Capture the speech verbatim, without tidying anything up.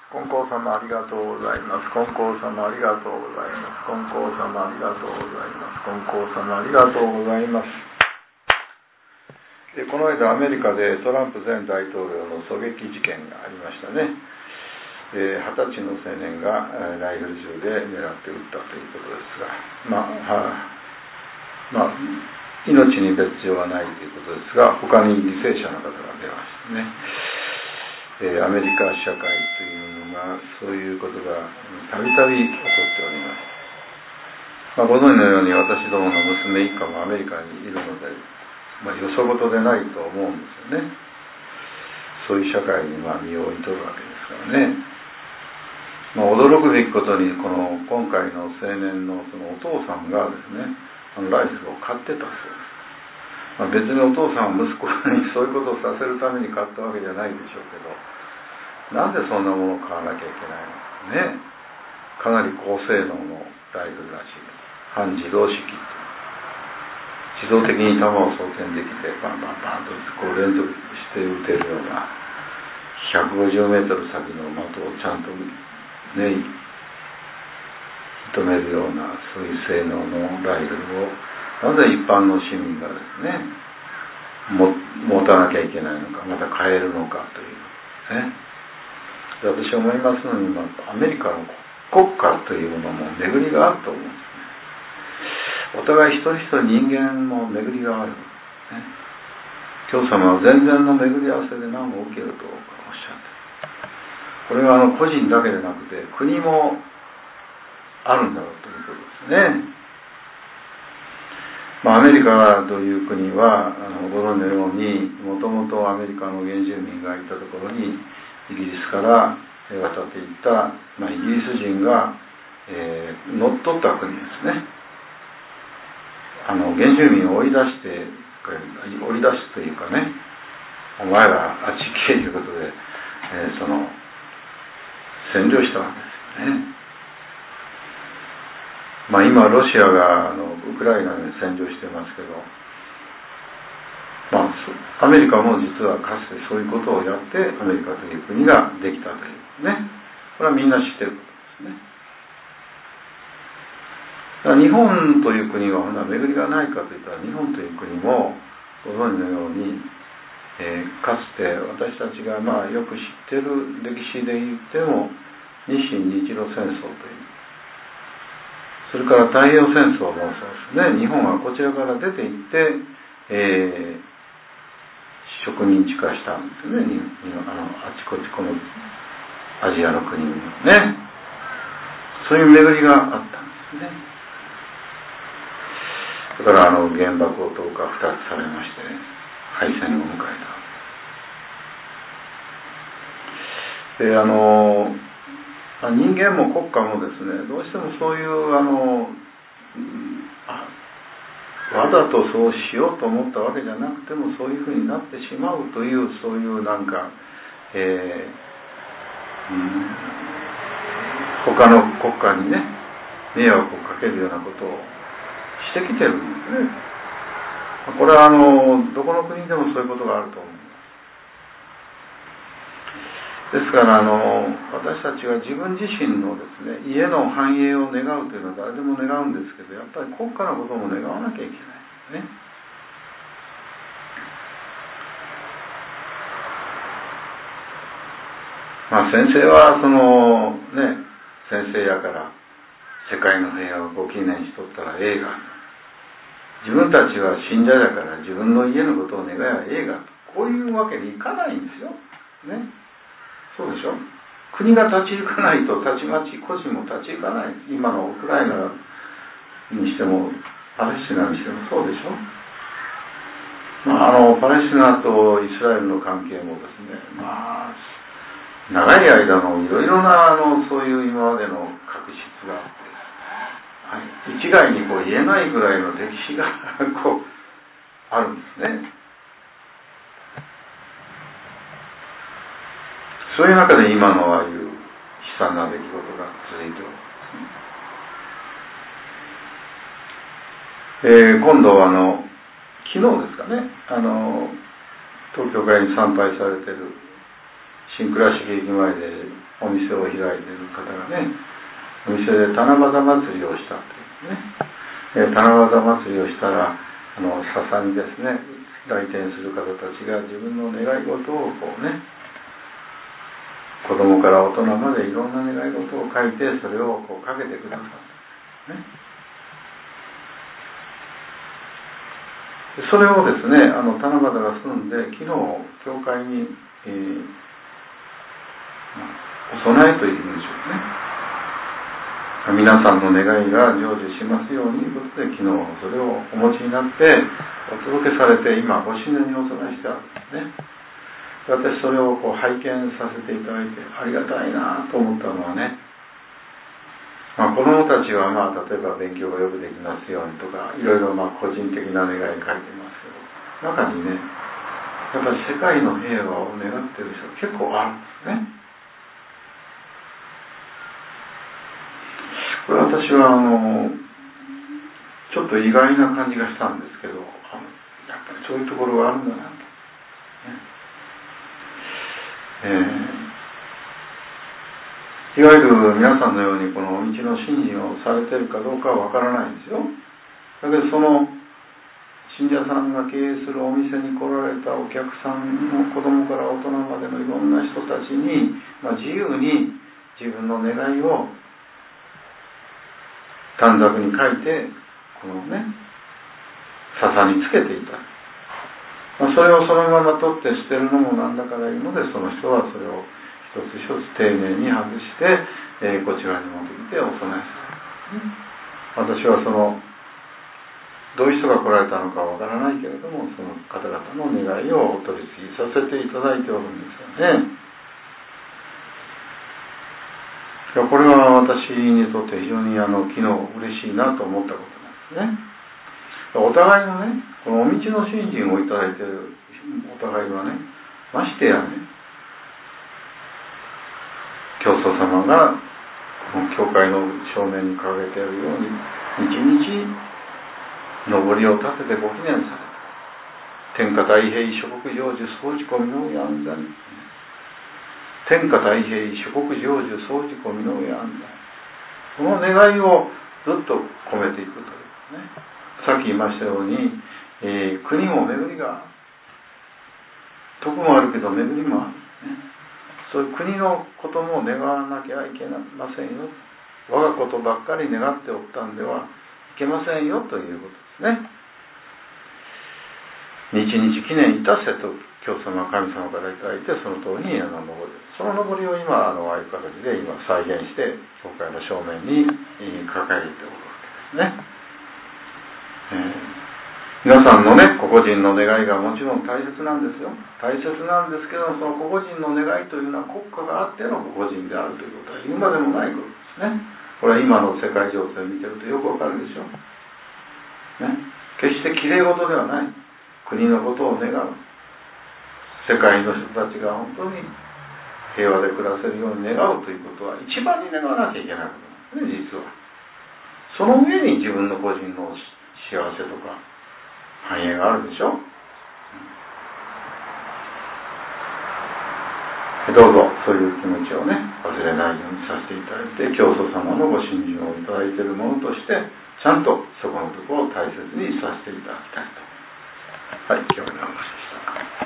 金光様ありがとうございます。金光様ありがとうございます。金光様ありがとうございます。金光様ありがとうございます。でこの間アメリカでトランプ前大統領の狙撃事件がありましたね。二十歳の青年がライフル銃で狙って撃ったということですが、まあ、まあ、命に別状はないということですが、他に犠牲者の方が出ましたね。えー、アメリカ社会というのがそういうことがたびたび起こっております。まあ、ご存知のように私どもの娘一家もアメリカにいるので、まあ、よそごとでないと思うんですよね。そういう社会にまあ身を置いとるわけですからね。まあ、驚くべきことにこの今回の青年のそのお父さんがですね、あのライフルを買ってたそうです。まあ、別にお父さんは息子にそういうことをさせるために買ったわけじゃないでしょうけど、なんでそんなものを買わなきゃいけないのね。かなり高性能のライフルらしい。半自動式。自動的に弾を装填できてバンバンバンとこう連続して撃てるようなひゃくごじゅうメートル先の的をちゃんとね射止めるようなそういう性能のライフルをなぜ一般の市民がですねも持たなきゃいけないのか、また買えるのかというね。で私は思いますのに、まあ、アメリカの国家というものも巡りがあると思うんですね。お互い一人一人人間も巡りがある、ね、教様は全然の巡り合わせで何も受けるとおっしゃって、これはあの個人だけでなくて国もあるんだろうということですね。まあ、アメリカという国はあのご存知のようにもともとアメリカの原住民がいたところにイギリスから渡っていった、まあ、イギリス人が、えー、乗っ取った国ですね。あの原住民を追い出して追い出すというかね、お前らあっち行けということで、えー、その占領したわけですよね。まあ今ロシアがあのウクライナに占領してますけど、まあアメリカも実はかつてそういうことをやってアメリカという国ができたというね、これはみんな知ってることですね。日本という国は巡りがないかといったら、日本という国もご存知のように、えー、かつて私たちがまあよく知っている歴史で言っても日清日露戦争という、それから太平洋戦争もそうですね。日本はこちらから出て行って、えー、植民地化したんですよね。あのあちこちこのアジアの国々ね、そういう巡りがあったんですね。だからあの原爆を投下ふたつされまして、ね、敗戦を迎えた。であの人間も国家もですね、どうしてもそういうあのわざとそうしようと思ったわけじゃなくてもそういうふうになってしまうというそういうなんか、えーうん、他の国家にね迷惑をかけるようなことをしてきてるんですね。これはあのどこの国でもそういうことがあると思います。ですからあの私たちは自分自身のですね家の繁栄を願うというのは誰でも願うんですけど、やっぱり国家のことも願わなきゃいけないですね。まあ先生はそのね先生やから世界の平和をご記念しとったらええが、自分たちは信者だから自分の家のことを願えばええが、こういうわけにいかないんですよね。そうでしょ。国が立ち行かないとたちまち個人も立ち行かない。今のウクライナにしてもパレスチナにしてもそうでしょ。まあ、あのパレスチナとイスラエルの関係もですね、まあ長い間のいろいろなあのそういう今までの確執があって、はい、一概にこう言えないぐらいの歴史がこうあるんですね。そういう中で今のああいう悲惨な出来事が続いております、えー、今度はあの昨日ですかね、あの東京会に参拝されている新倉敷駅前でお店を開いている方がね、お店で七夕祭りをしたというね、七夕祭りをしたら、あの笹にですね、来店する方たちが自分の願い事をこうね、子供から大人までいろんな願い事を書いて、それをこうかけてくださったね。それをですね、あの七夕が済んで、昨日教会に、えー、お供えという意味でしょうね。皆さんの願いが成就しますようにということで、昨日それをお持ちになってお届けされて、今ご神年にお供えしてあるんですね。私それをこう拝見させていただいてありがたいなと思ったのはね、まあ、子どもたちはまあ例えば勉強がよくできますようにとか、いろいろまあ個人的な願い書いてますけど、中にね、やっぱり世界の平和を願っている人結構あるんですね。これ私はあのちょっと意外な感じがしたんですけど、あのやっぱりそういうところがあるんだなと、ねえー、いわゆる皆さんのようにこの道の信心をされているかどうかはわからないんですよ。だけどその信者さんが経営するお店に来られたお客さんの子供から大人までのいろんな人たちに、まあ、自由に自分の願いを短冊に書いて、このね、笹につけていた。まあ、それをそのまま取って捨てるのもなんだからいいので、その人はそれを一つ一つ丁寧に外して、えー、こちらに持ってきてお供えする。私はその、どういう人が来られたのかわからないけれども、その方々の願いをお取り次ぎさせていただいておるんですよね。これは私にとって非常にあの昨日嬉しいなと思ったことなんですね。お互いのね、このお道の信心をいただいているお互いはね、ましてやね、教祖様がこの教会の正面に掲げているように、日々上りを立ててご記念され天下太平諸国成就総持込みの上安全、天下太平諸国成就総持込みの上安全、この願いをずっと込めていくというね。さっき言いましたように、えー、国も巡りが徳もあるけど巡りもある、ね、そういう国のことも願わなきゃいけませんよ。我がことばっかり願っておったんではいけませんよということですね。日々記念いたせと教祖様神様からいただいて、その通りにあの登り、その登りを今あのああいう形で今再現して教会の正面に掲げておるわけですね。えー、皆さんのね、個々人の願いがもちろん大切なんですよ。大切なんですけど、その個々人の願いというのは国家があっての個々人であるということは言うまでもないことですね。これは今の世界情勢を見てるとよくわかるでしょ。ね、決してきれい事ではない。国のことを願う。世界の人たちが本当に平和で暮らせるように願うということは一番に願わなきゃいけないことなんですね、実は。その上に自分の個人の幸せとか繁栄があるでしょ。どうぞそういう気持ちをね、忘れないようにさせていただいて、教祖様のご信心をいただいているものとしてちゃんとそこのところを大切にさせていただきたいと。はい、今日の話でした。